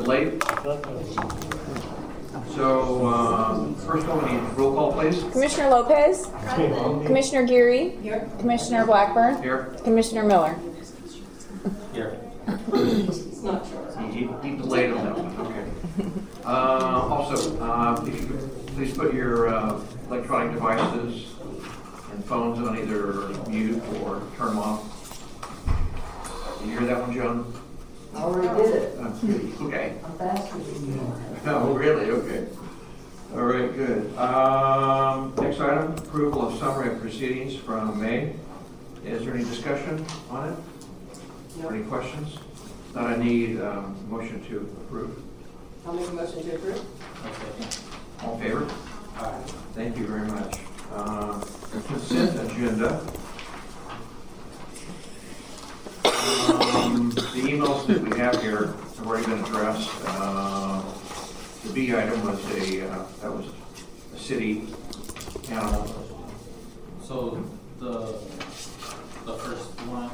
late. So, first one, we need roll call, please. Commissioner Lopez. Present. Commissioner Geary. Here. Commissioner Blackburn. Here. Commissioner Miller. Here. He delayed on that one. Okay. Also, if you could please put your electronic devices and phones on either mute or turn them off. Did you hear that one, John? I already did it. Okay. I'm faster than you. Oh, really? Okay. All right, good. Next item, approval of summary of proceedings from May. Is there any discussion on it? No. Any questions? Then I need a motion to approve. I'll make a motion to approve. Okay. All in favor? Aye. Thank you very much. Consent agenda. The emails that we have here have already been addressed. The B item was a city animal. So the first one,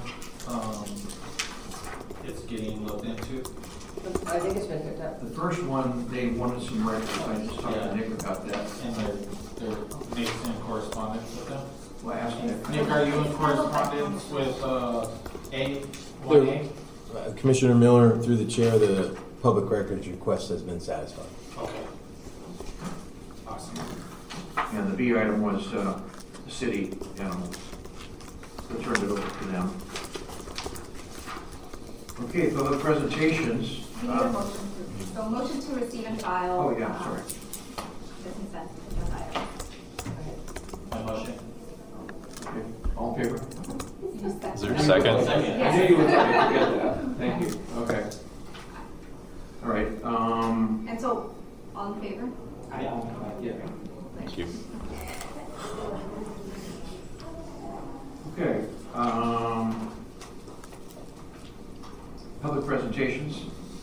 it's getting looked into. I think it's been picked up. The first one, they wanted some records. I just talked to Nick about that. And they're Nick's in correspondence with them. Well, I asked Nick. Nick, are you in correspondence with A1A? Commissioner Miller, through the chair, the public records request has been satisfied. Okay. Awesome. And the B item was the city animal. So turned it over to them. Okay, public presentations. We need a motion to. So motion to receive and file. Oh, yeah, sorry. The consent agenda item. My motion. Okay, all in favor? Is there a second? I knew you would forget that. Thank you. Okay. All right. And so, all in favor? Yeah. Thank you. Okay. Public presentations.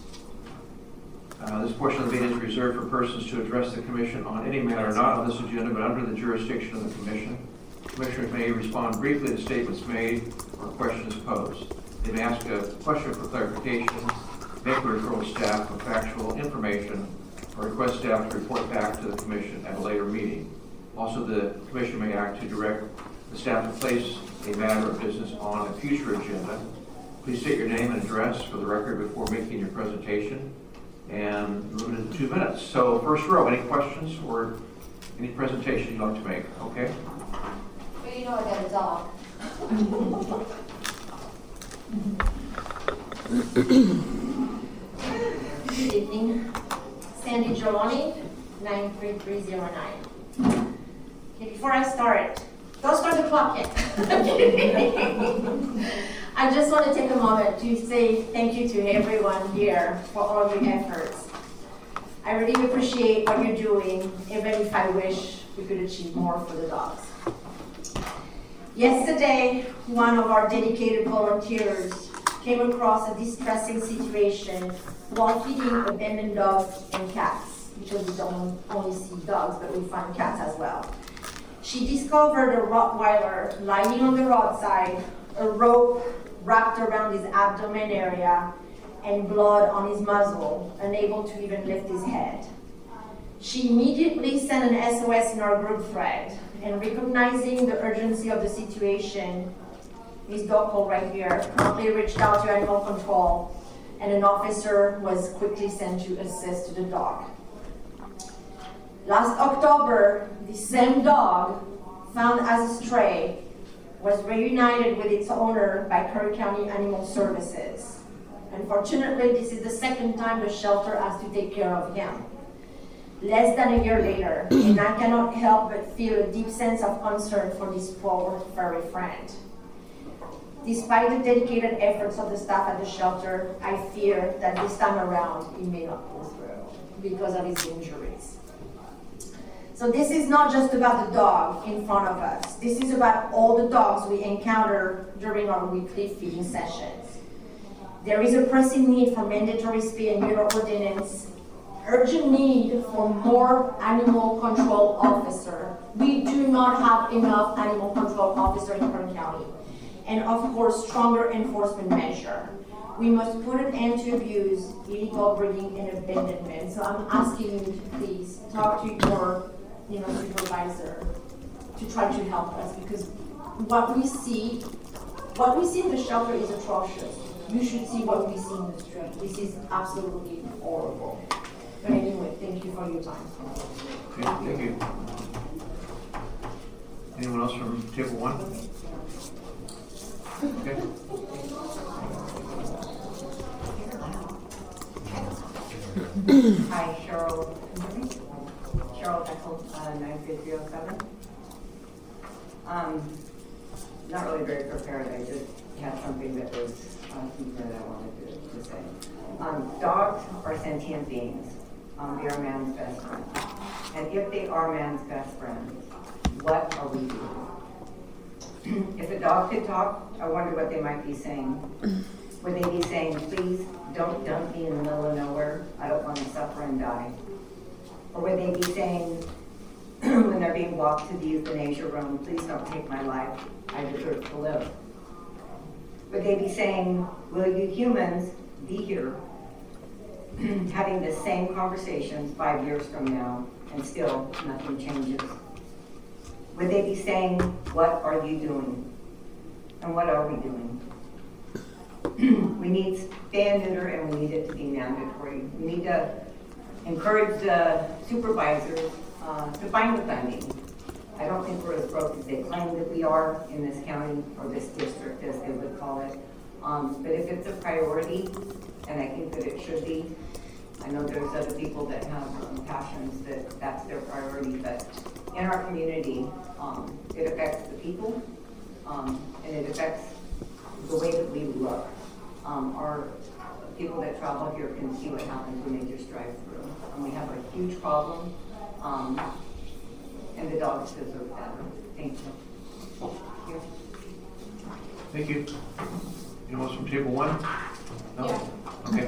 This portion of the meeting is reserved for persons to address the Commission on any matter not on this agenda but under the jurisdiction of the Commission. Commissioners may respond briefly to statements made or questions posed. They may ask a question for clarification, make a referral to staff for factual information, or request staff to report back to the Commission at a later meeting. Also, the Commission may act to direct the staff to place a matter of business on a future agenda. Please state your name and address for the record before making your presentation, and limited to 2 minutes. So, first row, any questions or any presentation you'd like to make? Okay. Well, you know I got a dog. Good evening. Sandy Gioloni, 93309. Okay, before I start, don't start the clock yet. I just want to take a moment to say thank you to everyone here for all your efforts. I really appreciate what you're doing, even if I wish we could achieve more for the dogs. Yesterday, one of our dedicated volunteers came across a distressing situation while feeding abandoned dogs and cats, because we don't only see dogs, but we find cats as well. She discovered a Rottweiler lying on the roadside, a rope wrapped around his abdomen area, and blood on his muzzle, unable to even lift his head. She immediately sent an SOS in our group thread, and recognizing the urgency of the situation, Ms. Doppel right here promptly reached out to animal control, and an officer was quickly sent to assist the dog. Last October, the same dog, found as a stray, was reunited with its owner by Curry County Animal Services. Unfortunately, this is the second time the shelter has to take care of him. Less than a year later, and I cannot help but feel a deep sense of concern for this poor furry friend. Despite the dedicated efforts of the staff at the shelter, I fear that this time around he may not pull through because of his injuries. So this is not just about the dog in front of us. This is about all the dogs we encounter during our weekly feeding sessions. There is a pressing need for mandatory spay and neuter ordinance, urgent need for more animal control officer. We do not have enough animal control officers in Kern County. And of course, stronger enforcement measure. We must put an end to abuse, illegal breeding, and abandonment. So I'm asking you to please talk to your, supervisor to try to help us, because what we see in the shelter is atrocious. You should see what we see in the street. This is absolutely horrible. But anyway, thank you for your time. Okay, thank you. Anyone else from table one? Okay. Hi, Cheryl. Cheryl Eckel, 95307. Not really very prepared. I just had something that was that I wanted to say. Dogs are sentient beings. They are man's best friend. And if they are man's best friend, what are we doing? If a dog could talk, I wonder what they might be saying. Would they be saying, please don't dump me in the middle of nowhere. I don't want to suffer and die. Or would they be saying, when they're being walked to the euthanasia room, please don't take my life. I deserve to live. Would they be saying, will you humans be here having the same conversations 5 years from now and still nothing changes? Would they be saying, what are you doing? And what are we doing? We need spay and neuter, and we need it to be mandatory. We need to encourage the supervisors to find the funding. I don't think we're as broke as they claim that we are in this county, or this district as they would call it. But if it's a priority, and I think that it should be, I know there's other people that have passions that that's their priority, but in our community, it affects the people, and it affects the way that we look. Our people that travel here can see what happens when they just drive through. And we have a huge problem, and the dogs deserve better. Thank you. Thank you. Anyone else from table one? No? Yeah. Okay.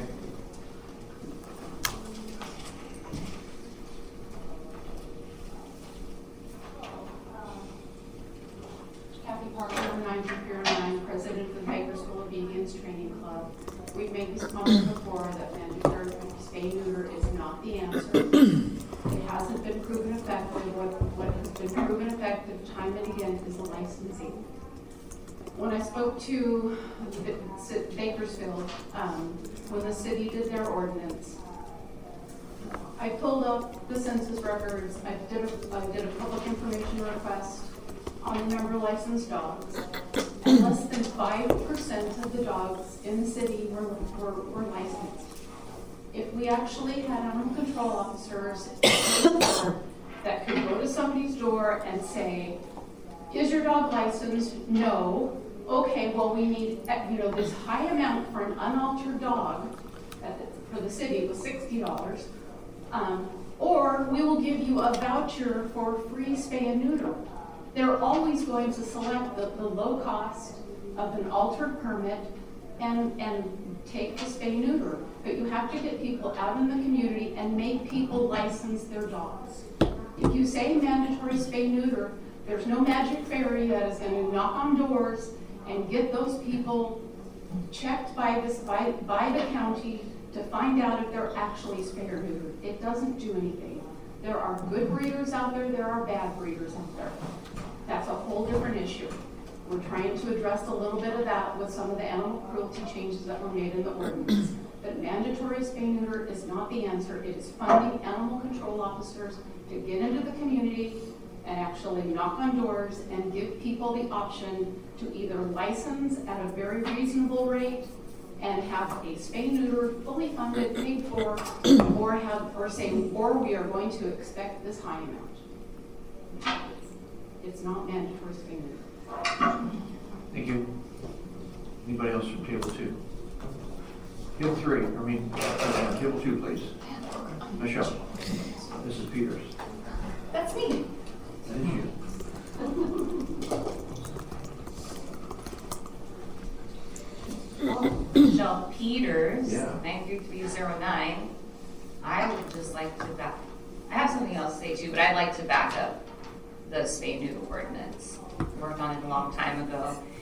Kathy Parker, 909, president of the Bakersfield Obedience Training Club. We've made this comment before that mandatory spay neuter is not the answer. It hasn't been proven effective. What has been proven effective time and again is the licensing. When I spoke to Bakersfield, when the city did their ordinance, I pulled up the census records. I did a public information request on the number of licensed dogs, and less than 5% of the dogs in the city were licensed. If we actually had animal control officers that could go to somebody's door and say, is your dog licensed? No. Okay, well, we need this high amount for an unaltered dog for the city was $60, or we will give you a voucher for free spay and neuter. They're always going to select the low cost of an altered permit and take the spay neuter. But you have to get people out in the community and make people license their dogs. If you say mandatory spay neuter, there's no magic fairy that is going to knock on doors and get those people checked by the county to find out if they're actually spay or neutered. It doesn't do anything. There are good breeders out there, there are bad breeders out there. That's a whole different issue. We're trying to address a little bit of that with some of the animal cruelty changes that were made in the ordinance. But mandatory spay neuter is not the answer. It is funding animal control officers to get into the community and actually knock on doors and give people the option to either license at a very reasonable rate and have a spay neuter fully funded, paid for, or we are going to expect this high amount. It's not mandatory spay neuter. Thank you. Anybody else from table two? Table table two, please. Michelle. Mrs. Peters. That's me. That is you. Michelle Peters, Yeah. 93309. I would just like to I have something else to say too, but I'd like to back up the spay neuter ordinance. Worked on it a long time ago.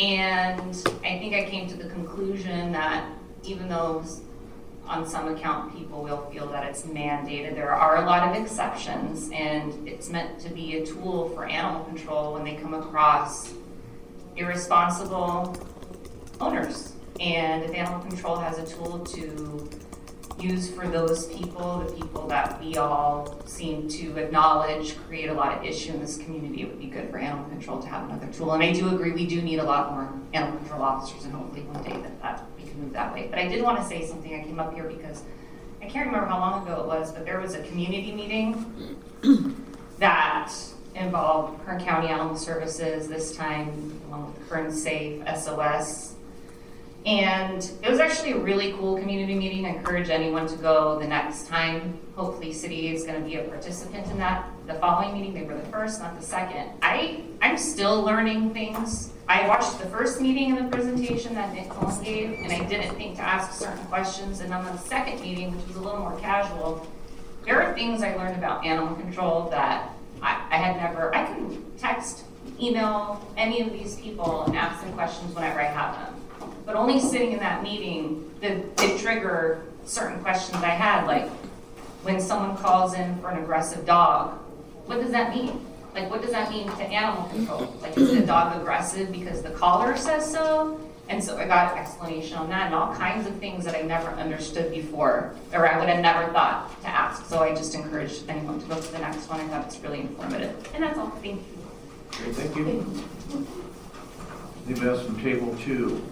And I think I came to the conclusion that even though on some account people will feel that it's mandated, there are a lot of exceptions, and it's meant to be a tool for animal control when they come across irresponsible owners. And if animal control has a tool to use for those people, the people that we all seem to acknowledge create a lot of issue in this community, it would be good for animal control to have another tool. And I do agree we do need a lot more animal control officers, and hopefully one day that we can move that way. But I did want to say something. I came up here because I can't remember how long ago it was, but there was a community meeting that involved Kern County Animal Services, this time along with Kern Safe, SOS. And it was actually a really cool community meeting. I encourage anyone to go the next time. Hopefully City is going to be a participant in that. The following meeting, they were the first, not the second. I'm still learning things. I watched the first meeting and the presentation that Nick Cohen gave, and I didn't think to ask certain questions. And on the second meeting, which was a little more casual, there are things I learned about animal control that I had never. I can text, email any of these people and ask them questions whenever I have them. But only sitting in that meeting did trigger certain questions I had, like when someone calls in for an aggressive dog, what does that mean? Like, what does that mean to animal control? Like, is the dog aggressive because the caller says so? And so I got an explanation on that and all kinds of things that I never understood before, or I would have never thought to ask. So I just encourage anyone to go to the next one. I thought it's really informative. And that's all. Thank you. Great, thank you. Anybody else from table 2?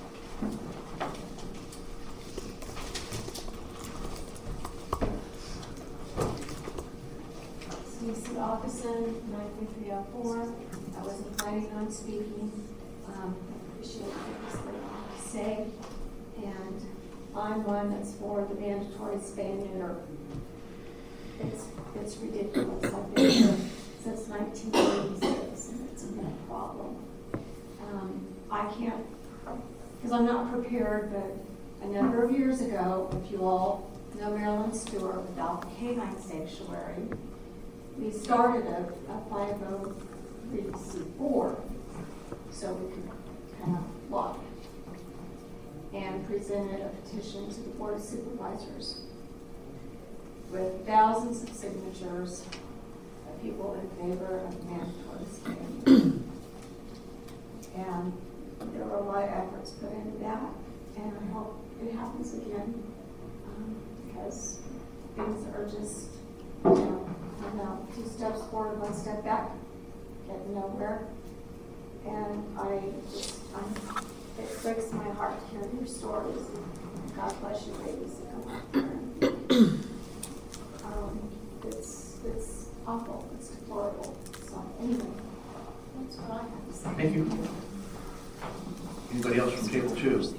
Stacey Augustin, 93304. I wasn't planning on speaking. I appreciate what you have to say. And I'm one that's for the mandatory spay and neuter. It's ridiculous. I've been here since 1986, and it's a big problem. I can't, because I'm not prepared, but a number of years ago, if you all know Marilyn Stewart with Alpha Canine Sanctuary, we started a 503c4 so we could kind of lobby and presented a petition to the Board of Supervisors with thousands of signatures of people in favor of mandatory spay. And there were a lot of efforts put into that, and I hope it happens again because things are just, I'm now 2 steps forward, 1 step back, getting nowhere. And it breaks my heart to hear your stories. God bless you, ladies that come out here. It's awful. It's deplorable. So anyway, that's what I have to say. Thank you. Anybody else from table 2?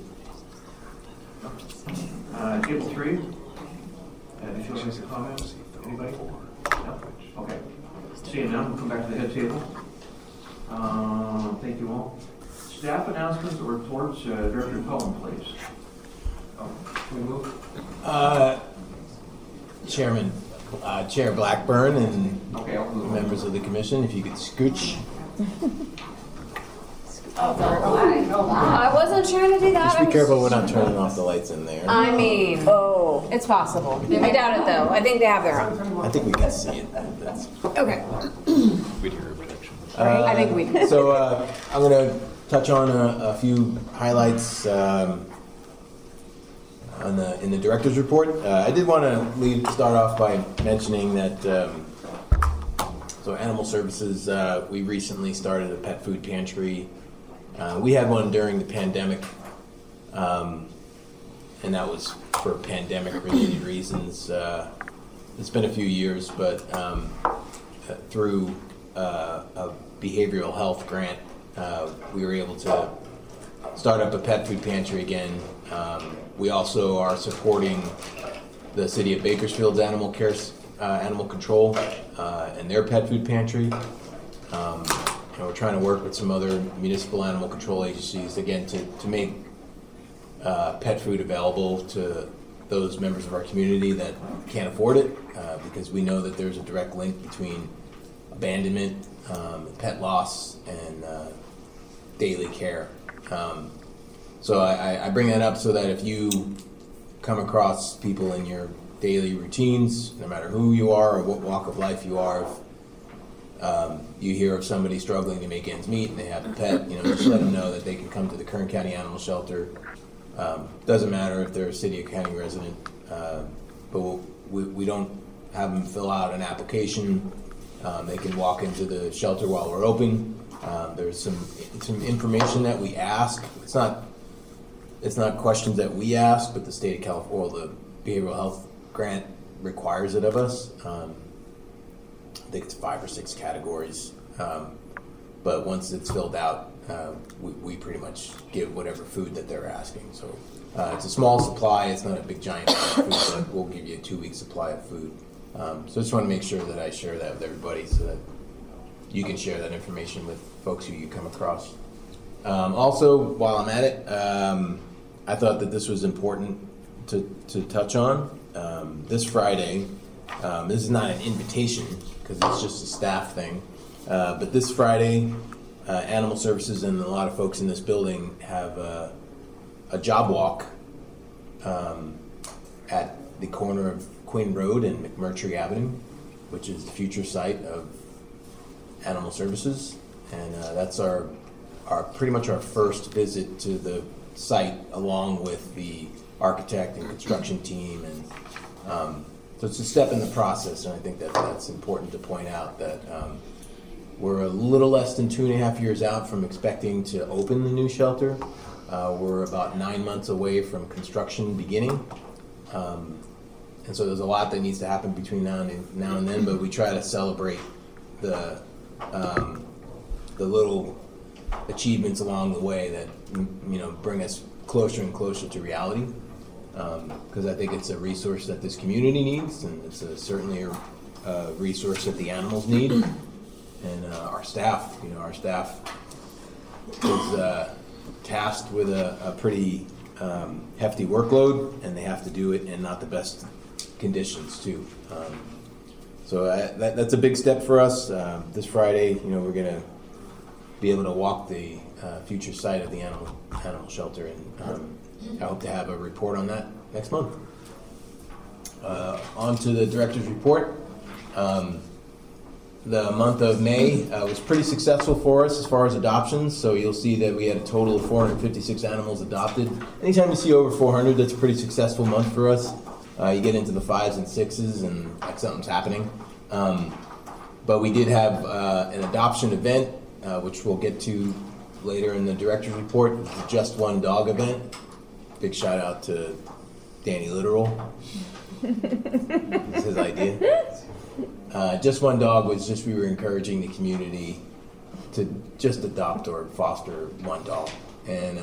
Table 3? If you want to make a comment, anybody? No? Okay. Seeing none, we'll come back to the head table. Thank you all. Staff announcements or reports, Director Cullen, please. Can we move? Chairman, Chair Blackburn and Okay, I'll move. members of the commission, if you could scooch. I wasn't trying to do that. Just be careful we're not turning off the lights in there. I mean, it's possible. I doubt it though. I think they have their own. I think we can see it. That's, Okay. We'd hear a prediction. I think we can. So I'm going to touch on a few highlights in the director's report. I did want to start off by mentioning that so Animal Services, we recently started a pet food pantry. We had one during the pandemic, and that was for pandemic-related reasons. It's been a few years, but through a behavioral health grant, we were able to start up a pet food pantry again. We also are supporting the City of Bakersfield's animal control and their pet food pantry. We're trying to work with some other municipal animal control agencies, again, to make pet food available to those members of our community that can't afford it, because we know that there's a direct link between abandonment, pet loss, and daily care. So I bring that up so that if you come across people in your daily routines, no matter who you are or what walk of life you are, if you hear of somebody struggling to make ends meet and they have a pet, just let them know that they can come to the Kern County Animal Shelter. Doesn't matter if they're a city or county resident, but we don't have them fill out an application. They can walk into the shelter while we're open. There's some information that we ask. It's not questions that we ask, but the state of California, or the behavioral health grant requires it of us. I think it's 5 or 6 categories. But once it's filled out, we pretty much give whatever food that they're asking. So it's a small supply. It's not a big giant amount of food, but we'll give you a 2-week supply of food. So I just want to make sure that I share that with everybody so that you can share that information with folks who you come across. Also, while I'm at it, I thought that this was important to touch on. This Friday, this is not an invitation because it's just a staff thing, but this Friday, Animal Services and a lot of folks in this building have a job walk at the corner of Quinn Road and McMurtry Avenue, which is the future site of Animal Services, and that's our pretty much our first visit to the site, along with the architect and construction team, and so it's a step in the process, and I think that's important to point out that we're a little less than 2.5 years out from expecting to open the new shelter. We're about 9 months away from construction beginning. And so there's a lot that needs to happen between now and then, but we try to celebrate the little achievements along the way that bring us closer and closer to reality. Because I think it's a resource that this community needs, and it's certainly a resource that the animals need, and our staff. Our staff is tasked with a pretty hefty workload, and they have to do it in not the best conditions too. So that's a big step for us. This Friday, we're going to be able to walk the future site of the animal shelter, and I hope to have a report on that next month. On to the director's report. The month of May was pretty successful for us as far as adoptions, so you'll see that we had a total of 456 animals adopted. Anytime you see over 400, that's a pretty successful month for us. You get into the 5s and 6s, and like something's happening. But we did have an adoption event, which we'll get to later in the director's report. It was the Just One Dog event. Big shout out to Danny Literal. It's his idea. Just One Dog was just, we were encouraging the community to just adopt or foster one dog. And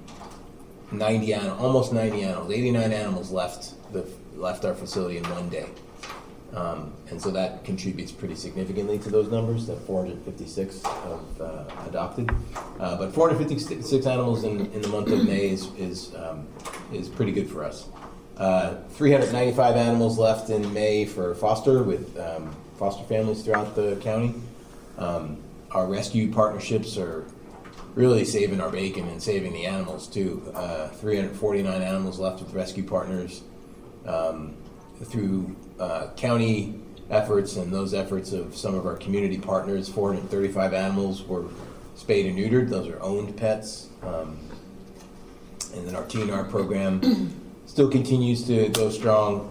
almost 90 animals, 89 animals left our facility in one day. And so that contributes pretty significantly to those numbers, that 456 have adopted. But 456 animals in the month of May is pretty good for us. 395 animals left in May for foster with foster families throughout the county. Our rescue partnerships are really saving our bacon and saving the animals too. 349 animals left with rescue partners. Through county efforts and those efforts of some of our community partners, 435 animals were spayed and neutered. Those are owned pets. And then our TNR program still continues to go strong.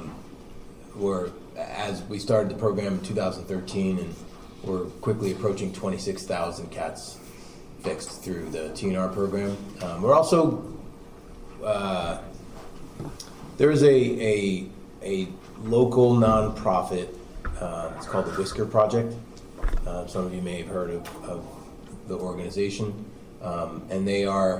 As we started the program in 2013, and we're quickly approaching 26,000 cats fixed through the TNR program. We're also there is a local nonprofit. It's called the Whisker Project. Some of you may have heard of the organization, and they are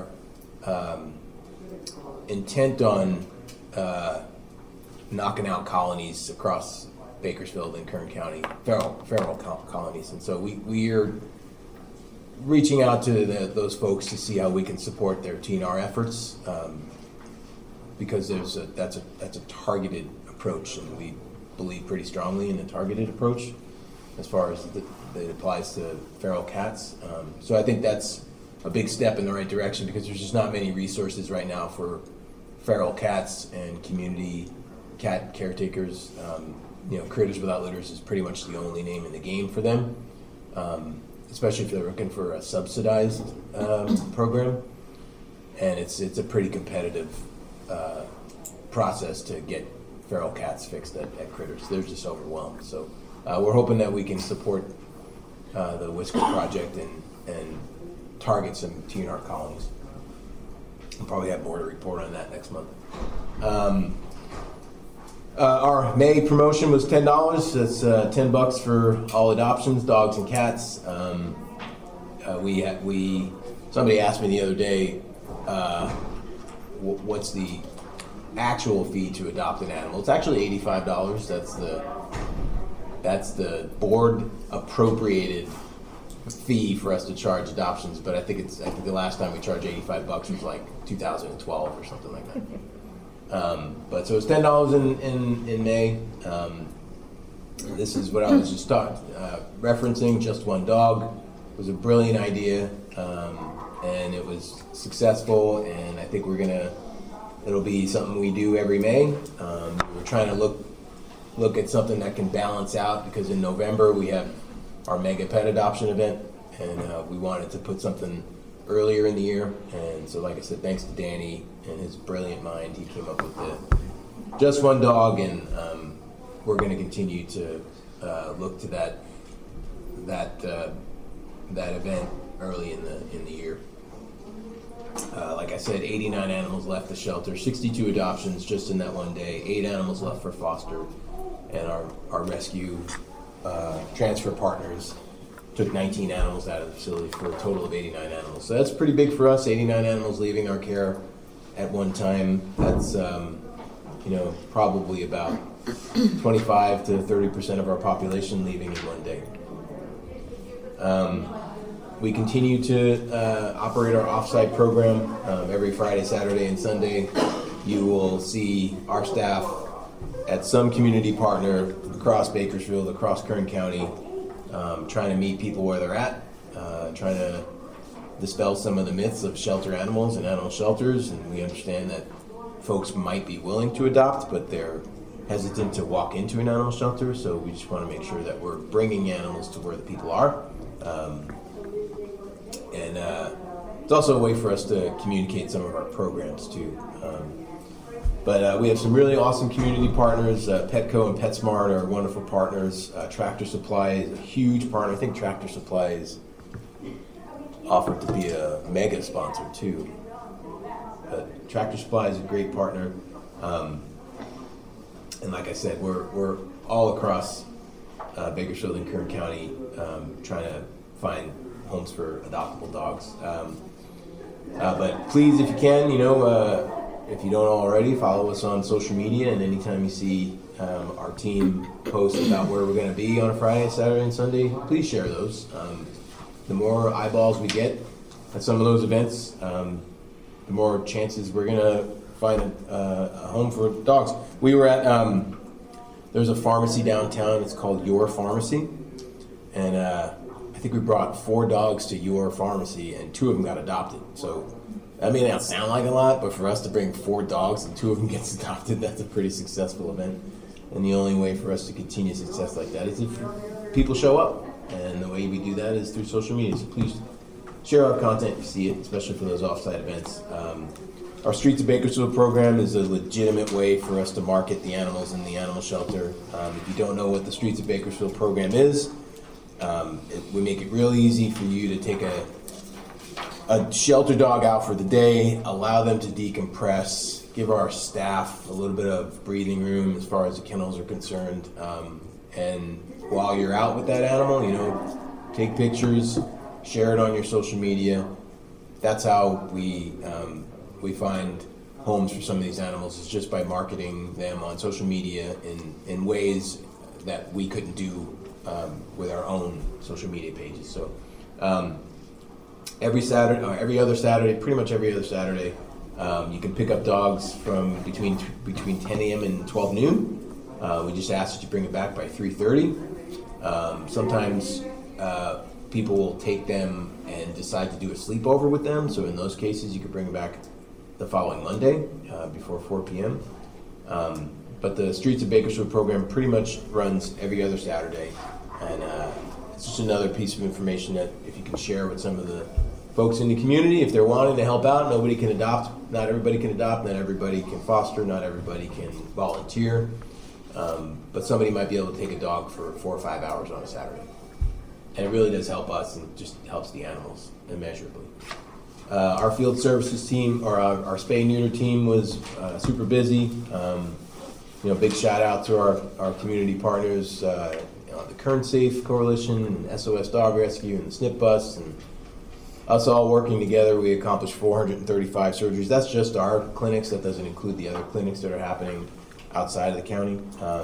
intent on knocking out colonies across Bakersfield and Kern County, feral colonies. And so we are reaching out to those folks to see how we can support their TNR efforts, because that's a targeted approach, and we believe pretty strongly in a targeted approach as far as that applies to feral cats. So I think that's a big step in the right direction, because there's just not many resources right now for feral cats and community cat caretakers. Critters Without Litters is pretty much the only name in the game for them, especially if they're looking for a subsidized program. And it's a pretty competitive process to get feral cats fixed at Critters. They're just overwhelmed. So we're hoping that we can support the Whisker Project and target some TNR colonies. We'll probably have more to report on that next month. Our May promotion was $10. That's $10 for all adoptions, dogs and cats. Somebody asked me the other day, what's the actual fee to adopt an animal? It's actually $85. That's the board appropriated fee for us to charge adoptions, but I think the last time we charged $85 was like 2012 or something like that. But so it's $10 in May. This is what I was just referencing. Just One Dog was a brilliant idea, and it was successful. And I think it'll be something we do every May. We're trying to look at something that can balance out, because in November we have our mega pet adoption event, and we wanted to put something earlier in the year. And so, like I said, thanks to Danny and his brilliant mind, he came up with the Just One Dog, and we're going to continue to look to that event early in the year. Like I said, 89 animals left the shelter, 62 adoptions just in that one day, 8 animals left for foster, and our rescue transfer partners took 19 animals out of the facility for a total of 89 animals. So that's pretty big for us, 89 animals leaving our care at one time. That's probably about 25 to 30% of our population leaving in one day. We continue to operate our off-site program every Friday, Saturday, and Sunday. You will see our staff at some community partner across Bakersfield, across Kern County, trying to meet people where they're at, trying to dispel some of the myths of shelter animals and animal shelters. And we understand that folks might be willing to adopt, but they're hesitant to walk into an animal shelter. So we just want to make sure that we're bringing animals to where the people are. It's also a way for us to communicate some of our programs too. But we have some really awesome community partners. Petco and PetSmart are wonderful partners. Tractor Supply is a huge partner. I think Tractor Supply is offered to be a mega sponsor too. But Tractor Supply is a great partner. And like I said, we're all across Bakersfield and Kern County trying to find homes for adoptable dogs. But please, if you can, if you don't already, follow us on social media, and anytime you see our team post about where we're going to be on a Friday, Saturday, and Sunday, please share those. The more eyeballs we get at some of those events, the more chances we're going to find a home for dogs. We were at, there's a pharmacy downtown, it's called Your Pharmacy, and I think we brought 4 dogs to Your Pharmacy, and 2 of them got adopted. So that may not sound like a lot, but for us to bring 4 dogs and 2 of them gets adopted, that's a pretty successful event. And the only way for us to continue success like that is if people show up. And the way we do that is through social media. So please share our content if you see it, especially for those offsite events. Our Streets of Bakersfield program is a legitimate way for us to market the animals in the animal shelter. If you don't know what the Streets of Bakersfield program is, we make it real easy for you to take a shelter dog out for the day, allow them to decompress, give our staff a little bit of breathing room as far as the kennels are concerned. And while you're out with that animal, take pictures, share it on your social media. That's how we find homes for some of these animals, is just by marketing them on social media in ways that we couldn't do with our own social media pages. So every Saturday, or every other Saturday, pretty much every other Saturday, you can pick up dogs from between 10 a.m. and 12 noon. We just ask that you bring it back by 3:30. Sometimes people will take them and decide to do a sleepover with them. So in those cases, you could bring them back the following Monday before 4 p.m. But the Streets of Bakersfield program pretty much runs every other Saturday. And it's just another piece of information that if you can share with some of the folks in the community, if they're wanting to help out, nobody can adopt. Not everybody can adopt. Not everybody can foster. Not everybody can volunteer. But somebody might be able to take a dog for 4 or 5 hours on a Saturday. And it really does help us and just helps the animals immeasurably. Our field services team, or our spay neuter team, was super busy. Big shout out to our community partners, the Kern Safe Coalition, and SOS Dog Rescue, and the SNP Bus, and us all working together. We accomplished 435 surgeries. That's just our clinics. That doesn't include the other clinics that are happening outside of the county.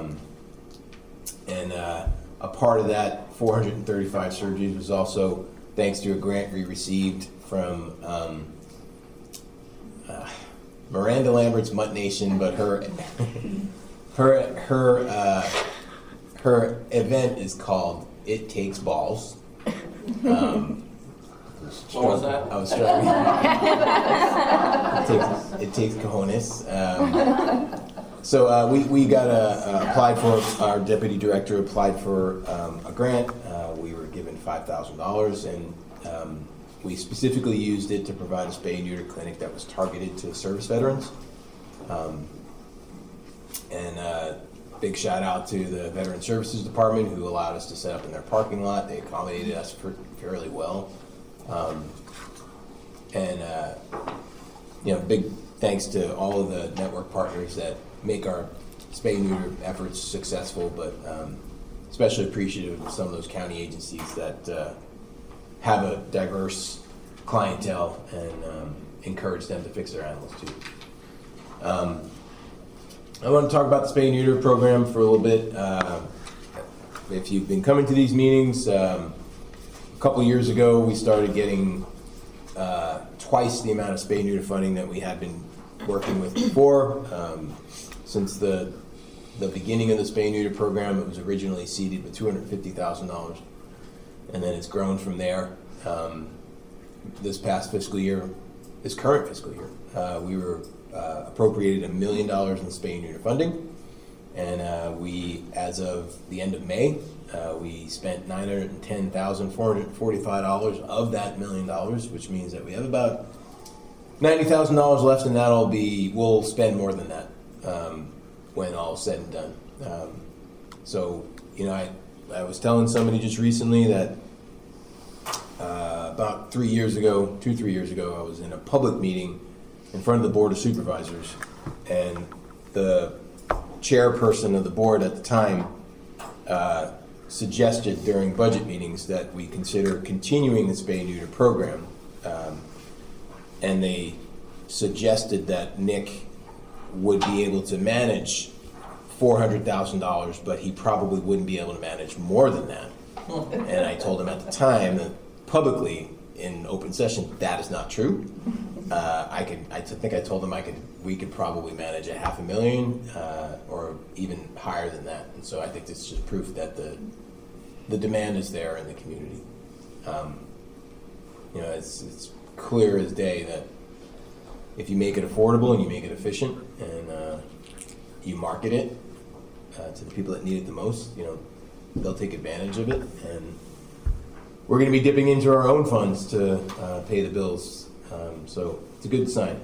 A part of that 435 surgeries was also thanks to a grant we received from Miranda Lambert's Mutt Nation, but her event is called It Takes Balls. What was that? I was struggling. It takes cojones. So we got applied for, our deputy director applied for a grant. We were given $5,000, and we specifically used it to provide a spay and neuter clinic that was targeted to service veterans. Big shout out to the Veteran Services Department, who allowed us to set up in their parking lot. They accommodated us fairly well. Big thanks to all of the network partners that make our spay and neuter efforts successful, but especially appreciative of some of those county agencies that have a diverse clientele and encourage them to fix their animals too. I want to talk about the spay and neuter program for a little bit. If you've been coming to these meetings, a couple years ago we started getting twice the amount of spay and neuter funding that we had been working with before. Since the beginning of the spay and neuter program, it was originally seeded with $250,000, and then it's grown from there. This current fiscal year, we were appropriated $1 million in spay and neuter funding, and we, as of the end of May, we spent $910,445 of that $1 million, which means that we have about $90,000 left, and we'll spend more than that when all is said and done. I was telling somebody just recently that about 3 years ago, I was in a public meeting in front of the Board of Supervisors, and the chairperson of the board at the time suggested during budget meetings that we consider continuing the spay and neuter program, and they suggested that Nick would be able to manage $400,000, but he probably wouldn't be able to manage more than that. And I told him at the time, that publicly in open session, that is not true. I think I told him we could probably manage $500,000 or even higher than that. And so I think this is just proof that the demand is there in the community. It's clear as day that if you make it affordable and you make it efficient and you market it to the people that need it the most, they'll take advantage of it. And we're going to be dipping into our own funds to pay the bills. So it's a good sign.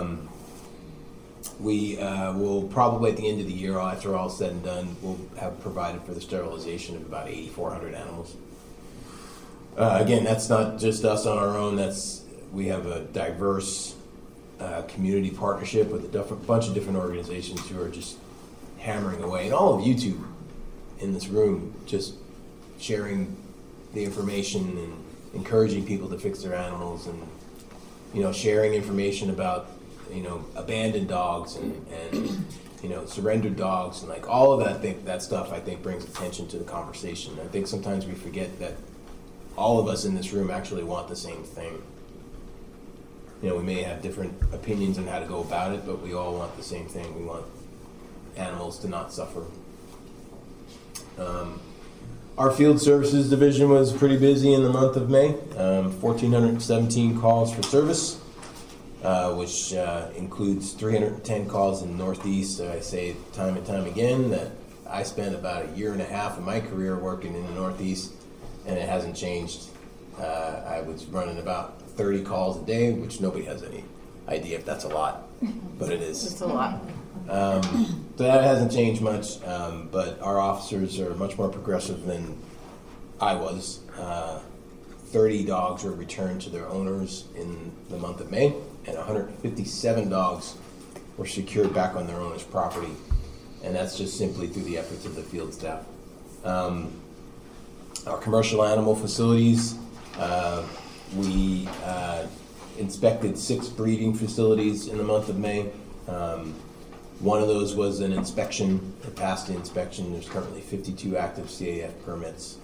We will probably at the end of the year, after all said and done, we'll have provided for the sterilization of about 8,400 animals. Again, that's not just us on our own. We have a diverse community partnership with a bunch of different organizations who are just hammering away. And all of you two in this room just sharing the information and encouraging people to fix their animals, and sharing information about abandoned dogs and surrendered dogs, and like all of that stuff I think brings attention to the conversation. I think sometimes we forget that all of us in this room actually want the same thing. We may have different opinions on how to go about it, but we all want the same thing. We want animals to not suffer. Our field services division was pretty busy in the month of May. 1,417 calls for service, which includes 310 calls in the Northeast. So I say time and time again that I spent about 1.5 years of my career working in the Northeast, and it hasn't changed. I was running about 30 calls a day, which nobody has any idea if that's a lot, but it is. It's a lot. So that hasn't changed much, but our officers are much more progressive than I was. 30 dogs were returned to their owners in the month of May, and 157 dogs were secured back on their owner's property, and that's just simply through the efforts of the field staff. Our commercial animal facilities, we inspected 6 breeding facilities in the month of May. One of those was an inspection. It passed the inspection. There's currently 52 active CAF permits.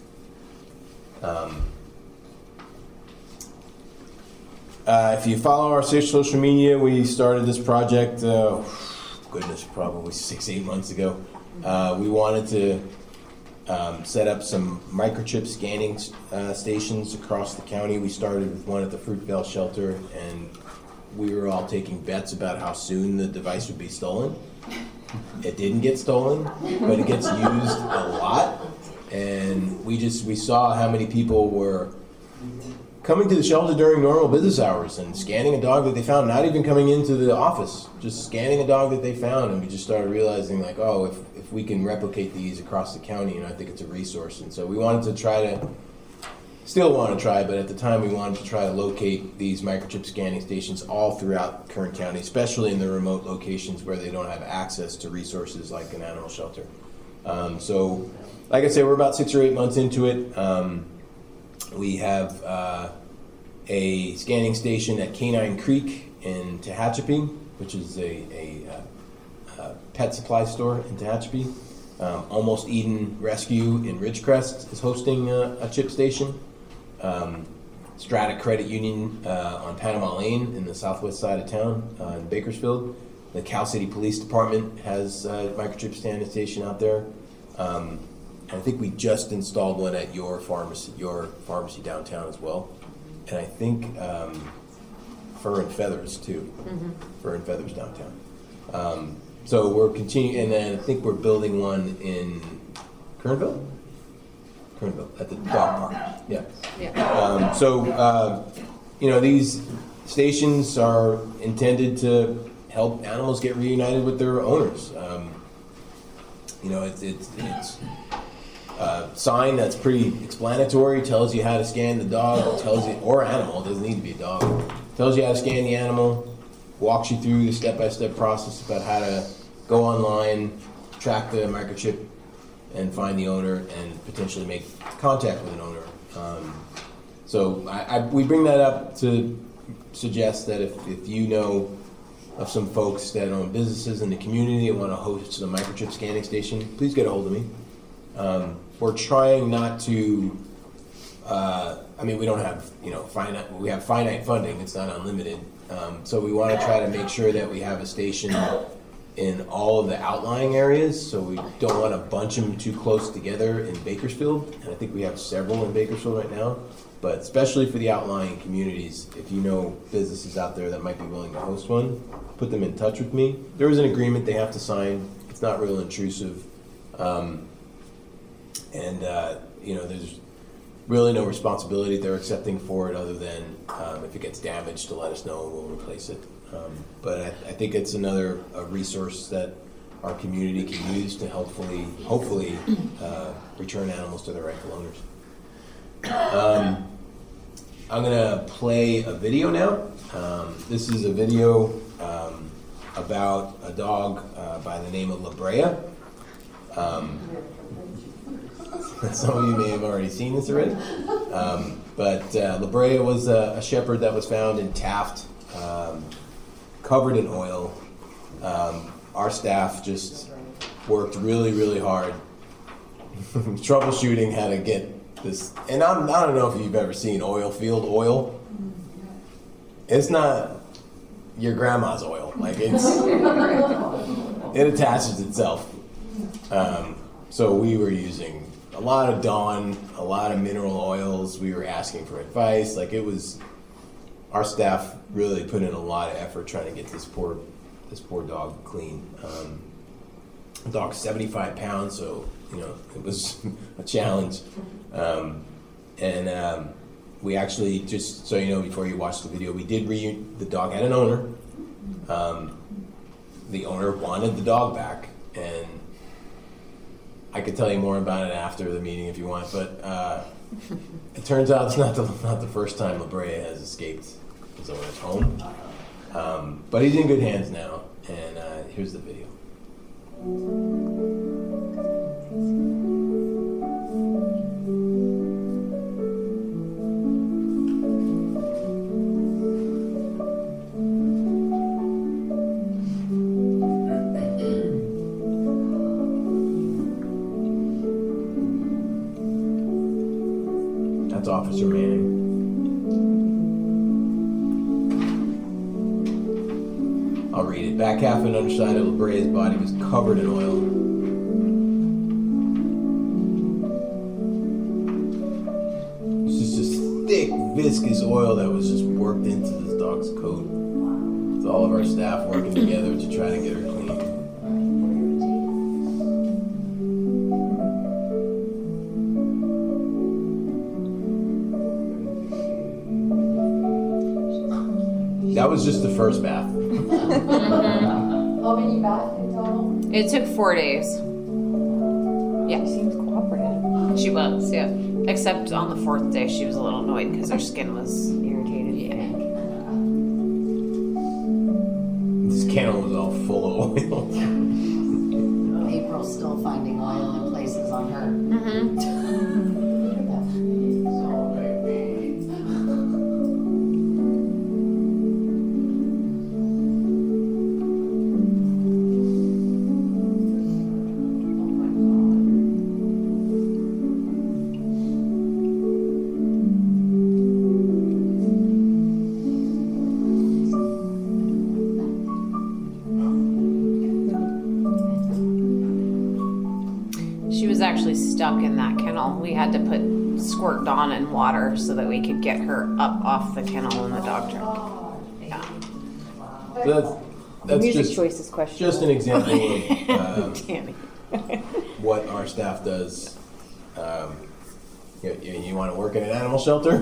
If you follow our social media, we started this project, probably 6-8 months ago. We wanted to set up some microchip scanning stations across the county. We started with one at the Fruitvale shelter, and we were all taking bets about how soon the device would be stolen. It didn't get stolen, but it gets used a lot. And we saw how many people were coming to the shelter during normal business hours and scanning a dog that they found, not even coming into the office, just scanning a dog that they found. And we just started realizing, like, oh, if we can replicate these across the county, I think it's a resource. And so we wanted to still want to try, but at the time we wanted to try to locate these microchip scanning stations all throughout Kern County, especially in the remote locations where they don't have access to resources like an animal shelter. So, like I said, we're about 6 or 8 months into it. We have a scanning station at Canine Creek in Tehachapi, which is a pet supply store in Tehachapi. Almost Eden Rescue in Ridgecrest is hosting a chip station. Strata Credit Union on Panama Lane in the southwest side of town in Bakersfield. The Cal City Police Department has a microchip scanning station out there. I think we just installed one at your pharmacy downtown as well. And I think Fur and Feathers too. Mm-hmm. Fur and Feathers downtown. So we're continuing, and then I think we're building one in Kernville at the dog park. Yeah. These stations are intended to help animals get reunited with their owners. It's a sign that's pretty explanatory, tells you how to scan the dog, or animal, it doesn't need to be a dog, tells you how to scan the animal, walks you through the step-by-step process about how to go online, track the microchip, and find the owner and potentially make contact with an owner. We bring that up to suggest that if you know of some folks that own businesses in the community and want to host a microchip scanning station, please get a hold of me. We're trying not to, we don't have, we have finite funding, it's not unlimited. So we want to try to make sure that we have a station in all of the outlying areas, so we don't want to bunch them too close together in Bakersfield, and I think we have several in Bakersfield right now, but especially for the outlying communities, if you know businesses out there that might be willing to host one, put them in touch with me. There is an agreement they have to sign. It's not real intrusive. There's really no responsibility they're accepting for it other than if it gets damaged to let us know and we'll replace it. But I think it's a resource that our community can use to hopefully return animals to their rightful owners. I'm going to play a video now. This is a video about a dog by the name of La Brea. Some of you may have already seen this already. But La Brea was a shepherd that was found in Taft, covered in oil. Our staff just worked really, really hard troubleshooting how to get this. And I don't know if you've ever seen oil field oil. It's not your grandma's oil. Like it attaches itself. So we were using a lot of Dawn, a lot of mineral oils. We were asking for advice. Like, it was, our staff really put in a lot of effort trying to get this poor dog clean. The dog's 75 pounds, so it was a challenge. We actually, just so you know, before you watch the video, we did the dog had an owner. The owner wanted the dog back, and I could tell you more about it after the meeting if you want, but it turns out it's not the first time La Brea has escaped his owner's home. But he's in good hands now, and here's the video. That's Officer Manning. I'll read it. Back half and underside of La Brea's body was covered in oil. It's just this thick, viscous oil that was just worked into this dog's coat. With all of our staff working together to try to get her clean. That was just the first bath. How many baths in total? It took 4 days. Yeah. She seems cooperative. She was, yeah. Except on the 4th day, she was a little annoyed because her skin was irritated. Yeah. This kennel was all full of oil. April's still finding oil in places on her. Actually stuck in that kennel. We had to squirt Dawn in water so that we could get her up off the kennel in the dog truck. Yeah. That's music just, choice is questionable. Just an example of Tammy. what our staff does. You want to work in an animal shelter?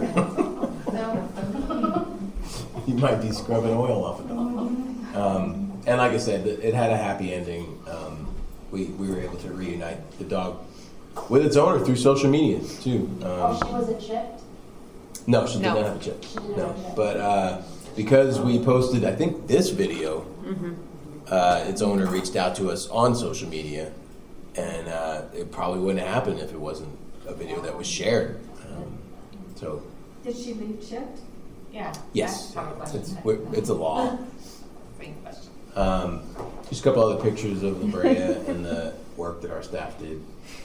You might be scrubbing oil off a dog. And like I said, it had a happy ending. We were able to reunite the dog with its owner through social media too. She wasn't chipped? No, she did not have a chip. No, but because we posted, I think, this video, its owner reached out to us on social media, and it probably wouldn't have happened if it wasn't a video that was shared. Did she leave chipped? Yeah. Yes, it's a law. Great question. Just a couple other pictures of La Brea and the work that our staff did.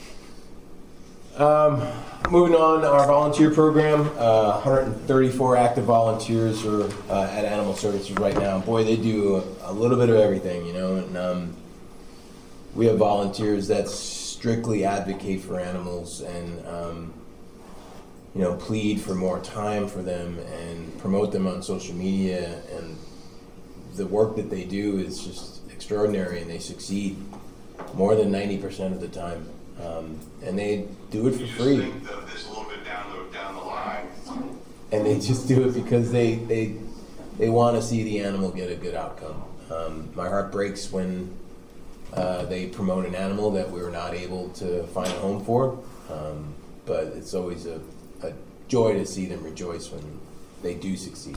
Moving on, our volunteer program, 134 active volunteers are at Animal Services right now. Boy, they do a little bit of everything, and we have volunteers that strictly advocate for animals and plead for more time for them and promote them on social media, and the work that they do is just extraordinary, and they succeed more than 90% of the time. And they do it for free. Think of this a little bit down the line. And they just do it because they want to see the animal get a good outcome. My heart breaks when they promote an animal that we're not able to find a home for. But it's always a joy to see them rejoice when they do succeed.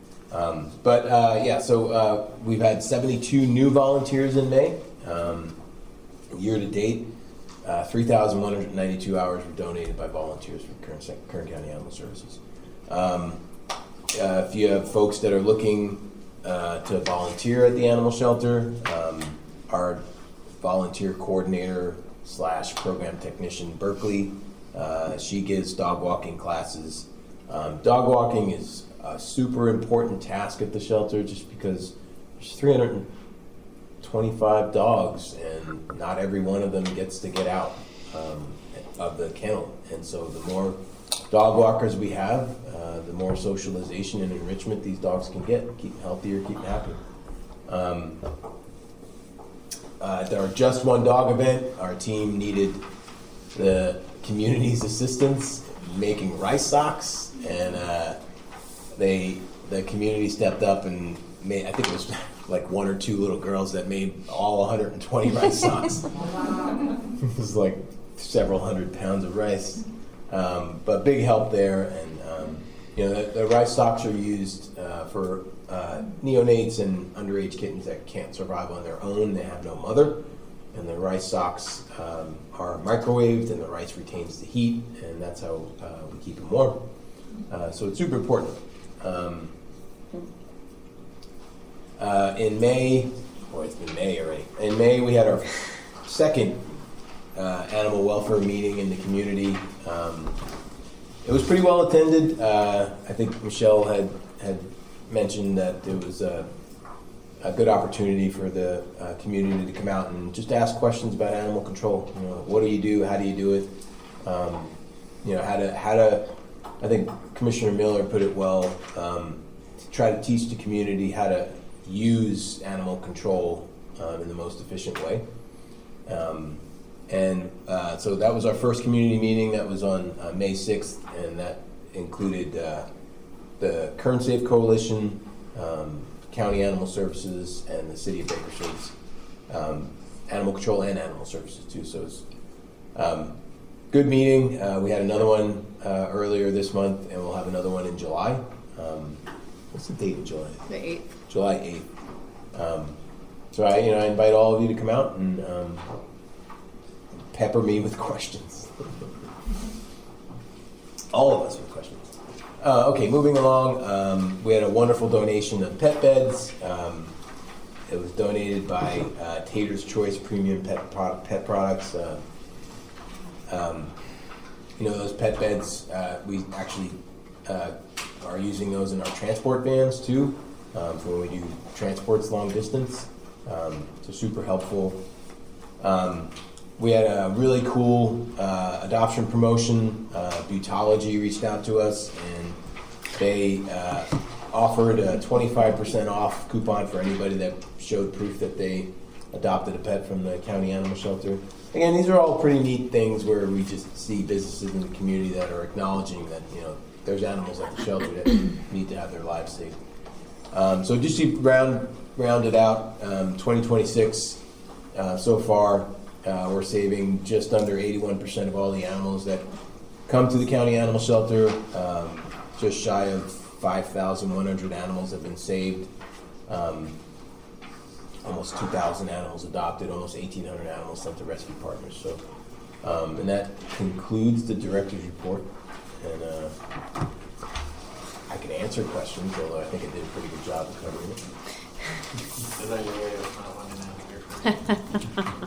So we've had 72 new volunteers in May. Year to date, 3,192 hours were donated by volunteers from Kern County Animal Services. If you have folks that are looking to volunteer at the animal shelter, our volunteer coordinator / program technician, Berkeley, she gives dog walking classes. Dog walking is a super important task at the shelter just because there's 325 dogs and not every one of them gets to get out. of the kennel. And so the more dog walkers we have, the more socialization and enrichment these dogs can get. Keep them healthier, keep them happy. At our Just One Dog event, our team needed the community's assistance making rice socks, and the community stepped up and made, I think it was like 1 or 2 little girls that made all 120 rice socks. It was like several hundred pounds of rice. But big help there, and the rice socks are used for neonates and underage kittens that can't survive on their own. They have no mother, and the rice socks are microwaved, and the rice retains the heat, and that's how we keep them warm. So it's super important. In May, it's been May already. In May, we had our second animal welfare meeting in the community. It was pretty well attended. I think Michelle had mentioned that it was a good opportunity for the community to come out and just ask questions about animal control. What do you do? How do you do it? How to. I think Commissioner Miller put it well. To try to teach the community how to use animal control in the most efficient way. So that was our first community meeting. That was on May 6th, and that included the Kern Safe Coalition, County Animal Services, and the City of Bakersfield's Animal Control and Animal Services too. So it's good meeting. We had another one earlier this month, and we'll have another one in July. What's the date in July? The 8th. July 8th. So I invite all of you to come out and pepper me with questions. All of us with questions. Okay, moving along. We had a wonderful donation of pet beds. It was donated by Tater's Choice Premium Pet Products. Those pet beds, we actually are using those in our transport vans too, for when we do transports long distance. So super helpful. We had a really cool adoption promotion. Butology reached out to us, and they offered a 25% off coupon for anybody that showed proof that they adopted a pet from the county animal shelter. Again, these are all pretty neat things where we just see businesses in the community that are acknowledging that there's animals at the shelter that need to have their lives saved. So just to round it out, 2026 so far, we're saving just under 81% of all the animals that come to the county animal shelter. Just shy of 5,100 animals have been saved. Almost 2,000 animals adopted, almost 1,800 animals sent to rescue partners. So, and that concludes the director's report. And I can answer questions, although I think I did a pretty good job of covering it. Is that your way of not wanting to answer?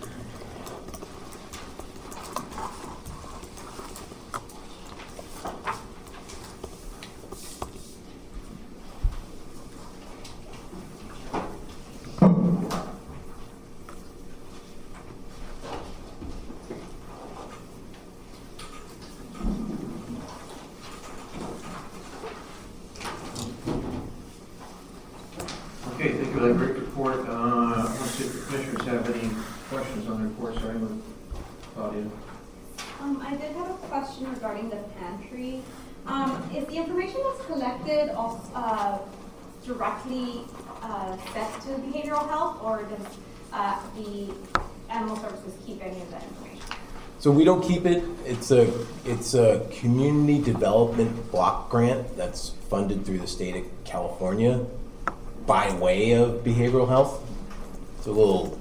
Okay, thank you for that great report. Let's see if the commissioners have any questions on the report, starting with Claudia. I did have a question regarding the pantry. Is the information that's collected directly sent to behavioral health, or does the animal services keep any of that information? So we don't keep it. It's a community development block grant that's funded through the state of California by way of behavioral health. It's a little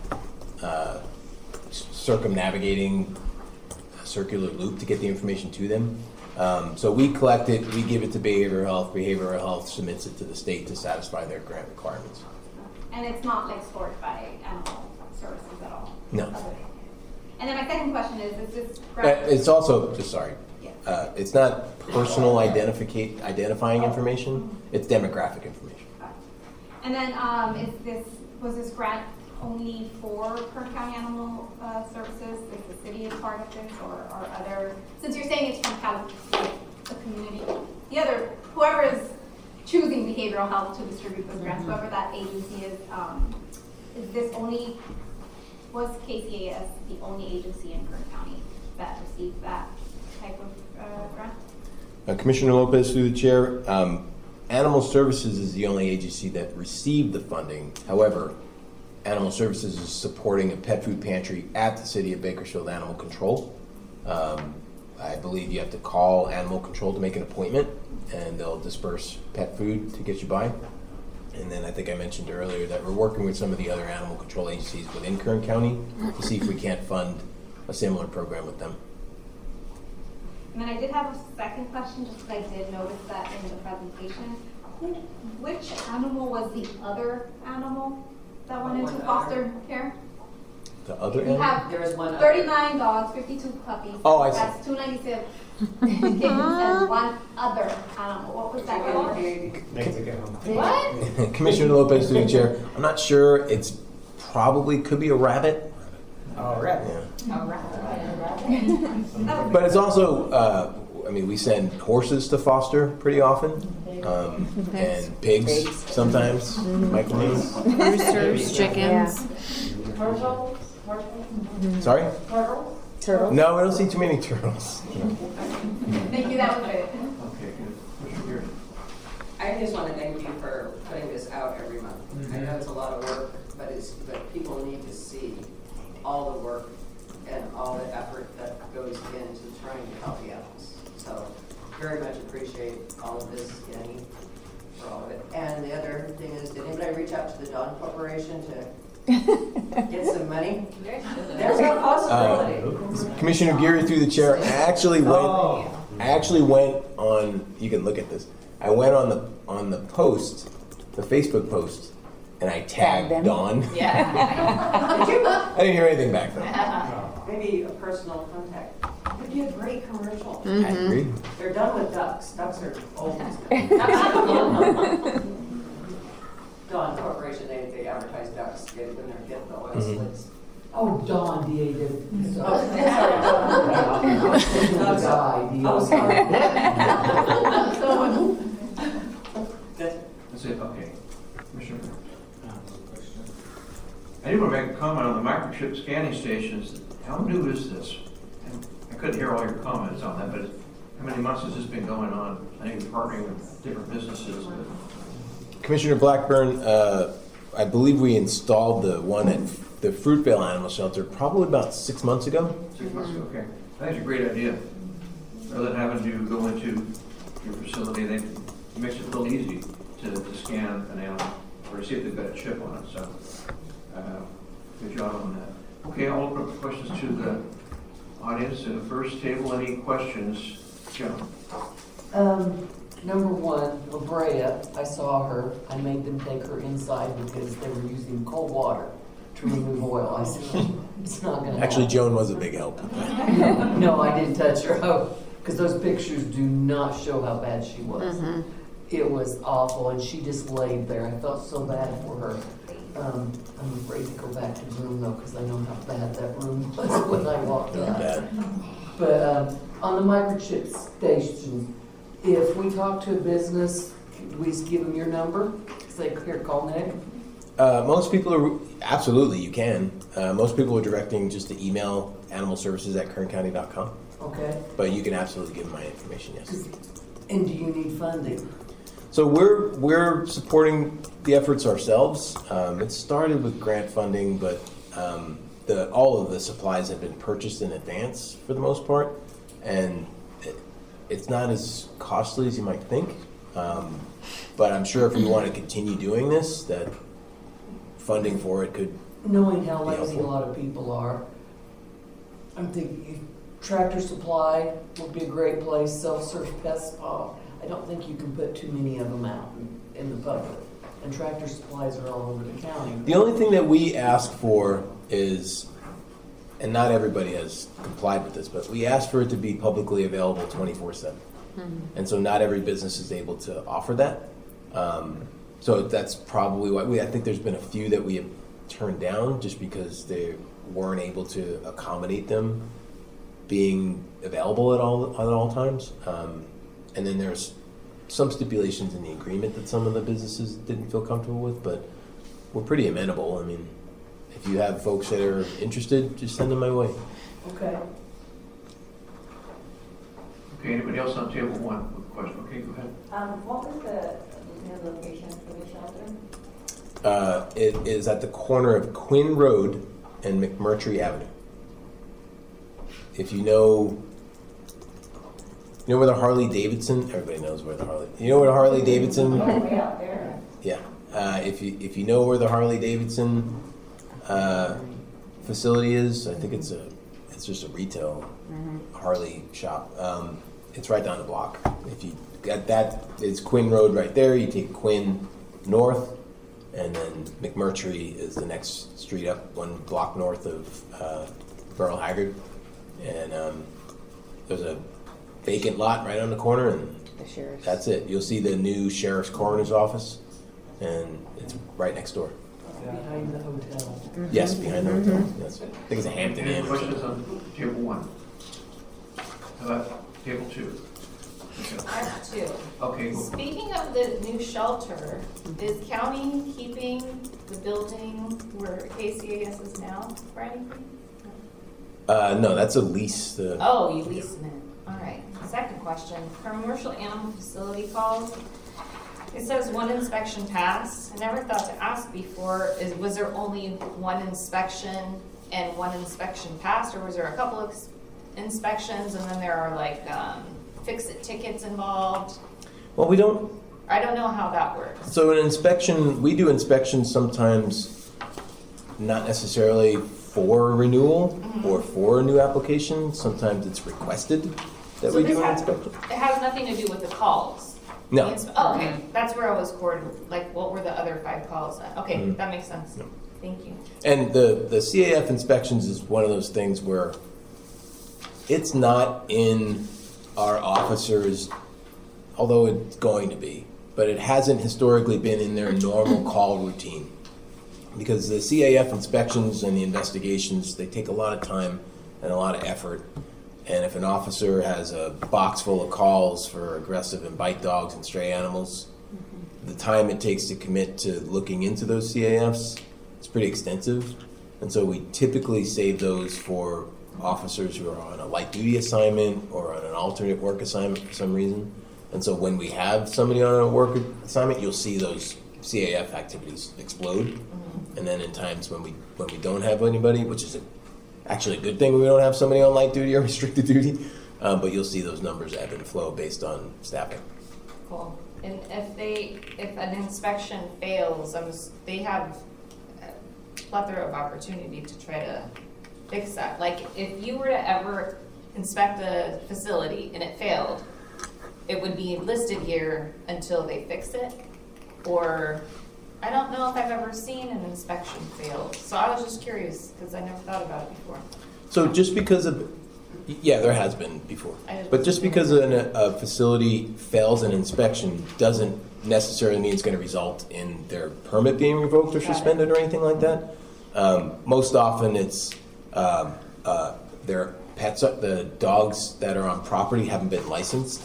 circumnavigating circular loop to get the information to them. So we collect it, we give it to behavioral health submits it to the state to satisfy their grant requirements. And it's not like stored by animal services at all? No. Okay. And then my second question is this grant? It's also, it's not personal identifying information, it's demographic information. And then was this grant only for Kern County Animal Services? Is the city a part of this, or are other, since you're saying it's from the community, whoever is choosing behavioral health to distribute those grants, whoever that agency is this only, was KCAS the only agency in Kern County that received that type of grant? Commissioner Lopez, through the chair, Animal Services is the only agency that received the funding. However, Animal Services is supporting a pet food pantry at the City of Bakersfield Animal Control. I believe you have to call Animal Control to make an appointment, and they'll disperse pet food to get you by. And then I think I mentioned earlier that we're working with some of the other animal control agencies within Kern County to see if we can't fund a similar program with them. And then I did have a second question, just because I did notice that in the presentation. Which animal was the other animal that went into foster care? The other We have There was one 39 dogs, 52 puppies. Oh, I see. That's 296 kittens and one other animal. What was that number? Mexico. What? Commissioner Lopez, through the chair, I'm not sure. It's probably could be a rabbit. Oh, right. Yeah. But it's also, I mean, we send horses to foster pretty often, and pigs sometimes, Michael. Roosters, chickens. Turtles? Sorry? Turtles? Turtle. No, we don't see too many turtles. Thank you, that was it. Okay, good. Commissioner Geary. I just want to thank you for putting this out every month. I know it's a lot of work, but people need to see all the work and all the effort that goes into trying to help the animals. So very much appreciate all of this, Jenny, for all of it. And the other thing is, did anybody reach out to the Dawn Corporation to get some money? There's no possibility. Commissioner Geary, through the chair, I actually went on. You can look at this. I went on the post, the Facebook post, and I tagged Dawn. Yeah. Did you? I didn't hear anything back though. Maybe a personal contact. It'd be a great commercial. I agree. They're done with ducks. Ducks are old. Dawn Corporation, they advertise ducks when they're getting the oil slicks. Oh, Dawn, D-A-W. That's it, okay. Commissioner. I do want to make a comment on the microchip scanning stations. How new is this? And I couldn't hear all your comments on that, but how many months has this been going on? I think you're partnering with different businesses. Commissioner Blackburn, I believe we installed the one at the Fruitvale Animal Shelter probably about 6 months ago. 6 months ago, okay. I think it's a great idea. Rather than having to go into your facility, it makes it real easy to scan an animal or to see if they've got a chip on it. So, good job on that. Okay, I'll open up the questions to the audience. At the first table, any questions? Joan? Number one, La Brea, I saw her. I made them take her inside because they were using cold water to remove oil. I said, it's not going to Actually, Joan was a big help. No, I didn't touch her. Because those pictures do not show how bad she was. It was awful, and she just laid there. I felt so bad for her. I'm afraid to go back to the room, though, because I know how bad that room was when I walked out. But on the microchip stations, if we talk to a business, we just give them your number? Say, here, call Nick? Most people are, absolutely, you can. Most people are directing just to email animalservices@kerncounty.com. Okay. But you can absolutely give them my information, yes. And do you need funding? So we're supporting the efforts ourselves. It started with grant funding, but all of the supplies have been purchased in advance for the most part, and it's not as costly as you might think. But I'm sure if we want to continue doing this, that funding for it could. Knowing how lazy a lot of people are, I'm thinking Tractor Supply would be a great place. Self-serve pest spa. I don't think you can put too many of them out in the public. And Tractor Supplies are all over the county. The only thing that we ask for is, and not everybody has complied with this, but we ask for it to be publicly available 24/7. And so not every business is able to offer that. So that's probably why I think there's been a few that we have turned down just because they weren't able to accommodate them being available at all times. And then there's some stipulations in the agreement that some of the businesses didn't feel comfortable with, but we're pretty amenable. I mean, if you have folks that are interested, just send them my way. Okay. Okay, anybody else on table one with a question? Okay, go ahead. What was the new location for the shelter? It is at the corner of Quinn Road and McMurtry Avenue. If you know where the Harley Davidson, everybody knows where the Harley, you know where the Harley Davidson? Oh, way out there. Yeah. If you know where the Harley Davidson facility is, I think it's just a retail Harley shop. It's right down the block. If you got that, it's Quinn Road right there. You take Quinn north, and then McMurtry is the next street up, one block north of Burl Haggard. And there's a vacant lot right on the corner, and that's it. You'll see the new sheriff's coroner's office, and it's right next door. Behind the hotel. Yes, behind the hotel. Yes. I think it's a Hampton Inn. Any questions on table one? How about table two? I have two. Okay. Cool. Speaking of the new shelter, is county keeping the building where KCAS is now for anything? No, that's a lease. Oh, you leasing it. All right. Second question. Commercial animal facility calls. It says one inspection passed. I never thought to ask before, was there only one inspection and one inspection passed, or was there a couple of inspections and then there are like fix-it tickets involved? Well, we don't. I don't know how that works. So an inspection, we do inspections sometimes not necessarily for renewal or for a new application. Sometimes it's requested that we do an inspection. It has nothing to do with the calls. No. Okay, that's where I was coordinated. Like, what were the other 5 calls? Okay, that makes sense. No. Thank you. And the CAF inspections is one of those things where it's not in our officers, although it's going to be, but it hasn't historically been in their normal call routine. Because the CAF inspections and the investigations, they take a lot of time and a lot of effort. And if an officer has a box full of calls for aggressive and bite dogs and stray animals, the time it takes to commit to looking into those CAFs is pretty extensive. And so we typically save those for officers who are on a light duty assignment or on an alternate work assignment for some reason. And so when we have somebody on a work assignment, you'll see those CAF activities explode. And then in times when we don't have anybody, which is actually a good thing when we don't have somebody on light duty or restricted duty, but you'll see those numbers ebb and flow based on staffing. Cool. And if an inspection fails, they have a plethora of opportunity to try to fix that. Like, if you were to ever inspect a facility and it failed, it would be listed here until they fix it. Or I don't know if I've ever seen an inspection fail. So I was just curious because I never thought about it before. So just because of, yeah, there has been before. But just because a facility fails an inspection doesn't necessarily mean it's going to result in their permit being revoked or suspended or anything like that. Most often it's their pets, the dogs that are on property haven't been licensed.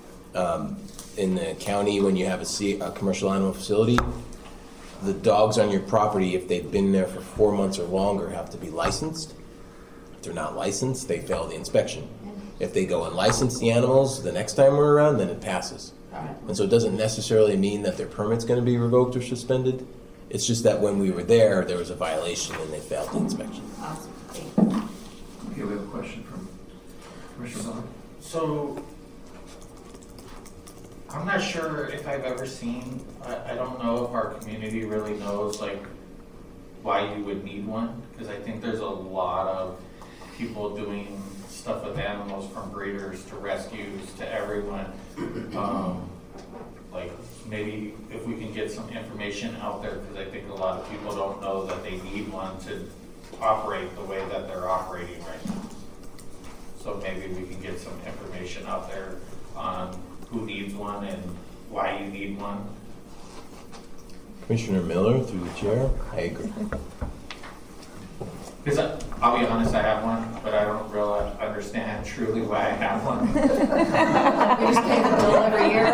In the county, when you have a commercial animal facility, the dogs on your property, if they've been there for 4 months or longer, have to be licensed. If they're not licensed, they fail the inspection. If they go and license the animals the next time we're around, then it passes. And so it doesn't necessarily mean that their permit's going to be revoked or suspended. It's just that when we were there was a violation and they failed the inspection. Awesome. Okay, we have a question from Commissioner Miller. So, I'm not sure if I've ever seen, I don't know if our community really knows like why you would need one, because I think there's a lot of people doing stuff with animals, from breeders to rescues to everyone. Like maybe if we can get some information out there, because I think a lot of people don't know that they need one to operate the way that they're operating right now. So maybe we can get some information out there on who needs one and why you need one. Commissioner Miller, through the chair, I agree. Because I'll be honest, I have one, but I don't really understand truly why I have one. We just pay the bill every year.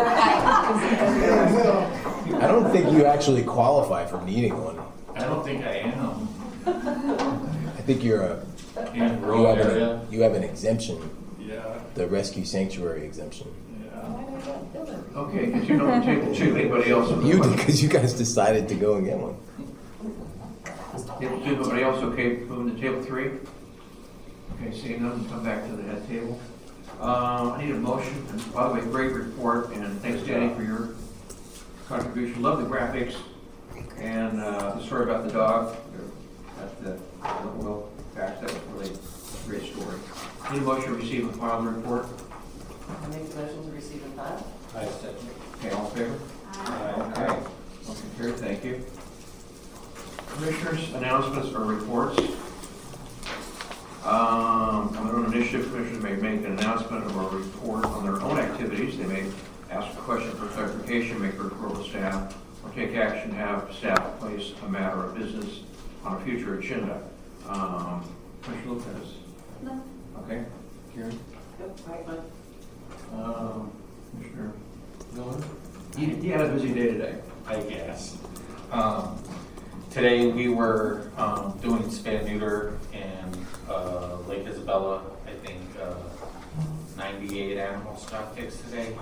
I don't think you actually qualify for needing one. I don't think I am. I think you're In rural area. you have an exemption. Yeah. The rescue sanctuary exemption. Okay, did you know the table two? Anybody else? You did because you guys decided to go and get one. Table two, anybody else okay moving to table three? Okay, seeing none, come back to the head table. I need a motion, and by the way, great report, and thanks Danny for your contribution. Love the graphics, and the story about the dog, that oil patch, that was really a great story. Need a motion to receive and file the report? I make the motion to receive and file. I second. Okay, all in favor? Okay, motion carried, thank you. Commissioners, announcements or reports. On their own initiative, commissioners may make an announcement or a report on their own activities. They may ask a question for clarification, make a referral to staff, or take action to have staff place a matter of business on a future agenda. Commissioner Lopez? No. Okay. Karen? Yep, fine. Commissioner Miller? You had a busy day today. I guess. Today we were doing spay neuter in Lake Isabella. I think 98 animals got fixed today.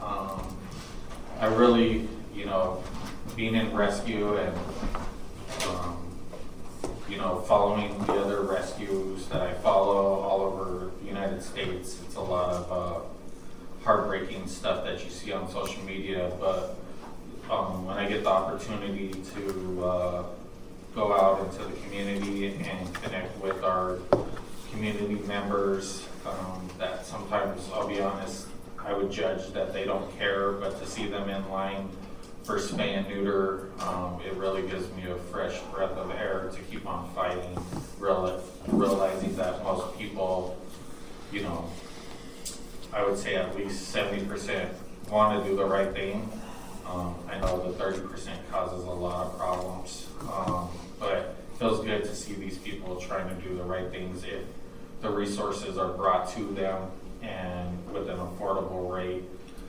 I really, being in rescue and following the other rescues that I follow all over the United States, it's a lot of heartbreaking stuff that you see on social media, but when I get the opportunity to go out into the community and connect with our community members, that sometimes, I'll be honest, I would judge that they don't care, but to see them in line for spay and neuter, it really gives me a fresh breath of air to keep on fighting, realizing that most people, I would say at least 70% want to do the right thing. I know the 30% causes a lot of problems, but it feels good to see these people trying to do the right things if the resources are brought to them and with an affordable rate.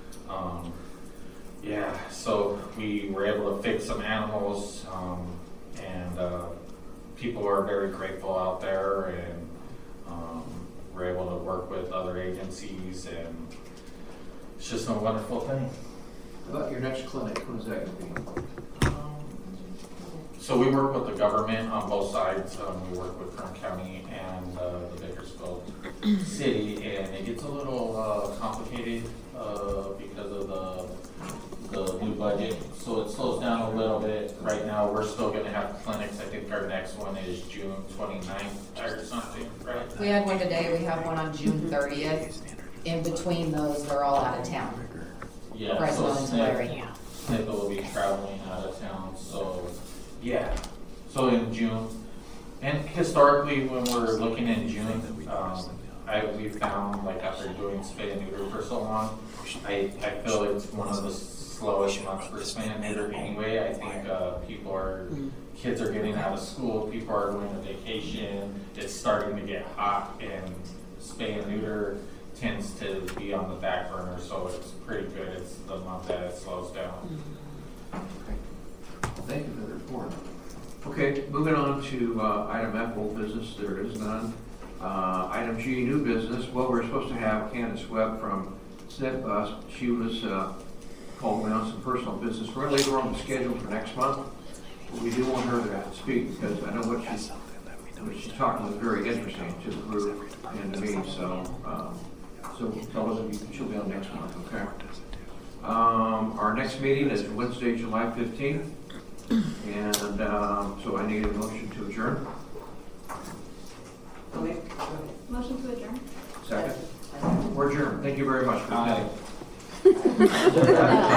So we were able to fix some animals, and people are very grateful out there, and we're able to work with other agencies, and it's just a wonderful thing. How about your next clinic? When's that going to be? So we work with the government on both sides. We work with Kern County and the Bakersfield City, and it gets a little complicated because of the new budget. So it slows down a little bit. Right now, we're still going to have clinics. I think our next one is June 29th or something, right? We had one today, we have one on June 30th. In between those, they're all out of town. Yeah, Fresno and Tulare. Snip will be traveling out of town, so yeah. So in June, and historically when we're looking in June, we found like after doing spay and neuter for so long, I feel it's one of the slowest months for spay and neuter anyway. I think kids are getting out of school, people are going on vacation, it's starting to get hot, and spay and neuter tends to be on the back burner, so it's pretty good. It's the month that it slows down. Thank you for the report. Okay, moving on to item F, old business. There is none. Item G, new business. Well, we're supposed to have Candace Webb from SNP. She was called down some personal business. We're going to leave her on the schedule for next month. But we do want her to speak because I know what she's talking was very interesting to the group and to me. So tell us if she'll be on next month, okay? Our next meeting is Wednesday, July 15th. And so I need a motion to adjourn. Motion to adjourn. Second. We're adjourned. Thank you very much for today.